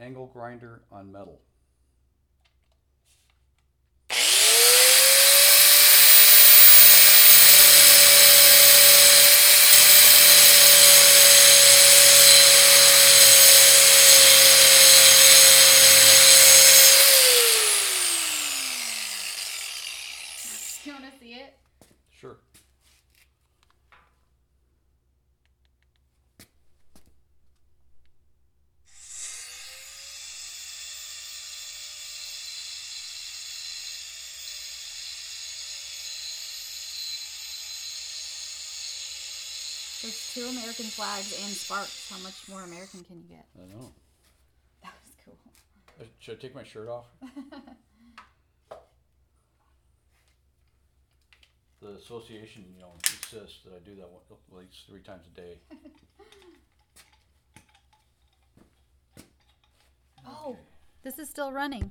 Angle grinder on metal. You want to see it? Sure. There's 2 American flags and sparks. How much more American can you get? I don't know. That was cool. Should I take my shirt off? The association, insists that I do that at least 3 times a day. Oh, this is still running.